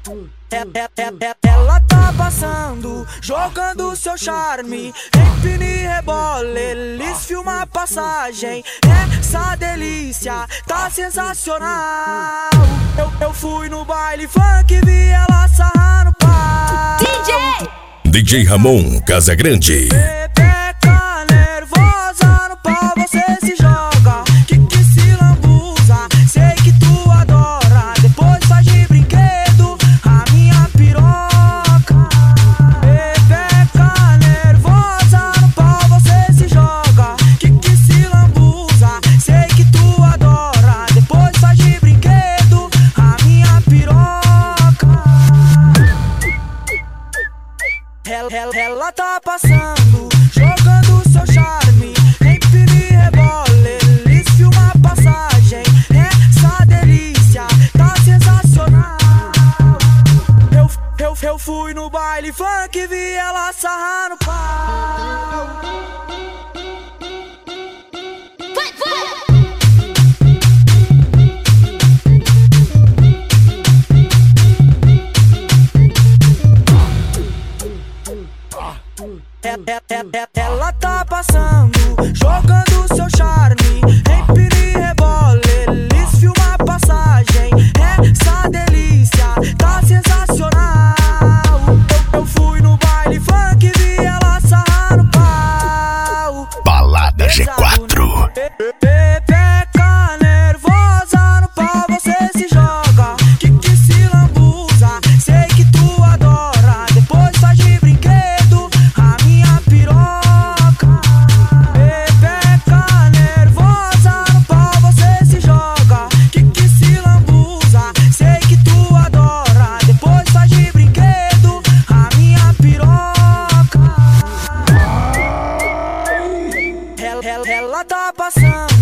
Ela tá passando, jogando seu charme, empina e rebola, eles filmam a passagem. Essa delícia tá sensacional. Eu fui no baile funk, vi ela sarrar no pau. DJ Ramon Casagrande. Pepeca nervosa no pau, você se joga, que se lambuza. Sei que tu adora, depois faz de brinquedo a minha piroca. Pepeca nervosa no pau, você se joga, que se lambuza. Sei que tu adora, depois faz de brinquedo a minha piroca. Ela tá passando, jogando seu charme, empina e rebola, eles filmam a passagem. Essa delícia tá sensacional. Eu fui no baile funk, vi ela sarrar no pau. Ela tá passando, jogando seu charme, empina e rebola, eles filmam a passagem. Essa delícia tá sensacional. Eu fui no baile funk, vi ela sarrar no pau. Balada G4. Pepeca nervosa no pau, você se joga, que se lambuza. Sei que tu adora, depois faz de brinquedo a minha piroca. Pepeca nervosa no pau, você se joga, que se lambuza. Sei que tu adora, depois faz de brinquedo a minha piroca. Ela tá passando,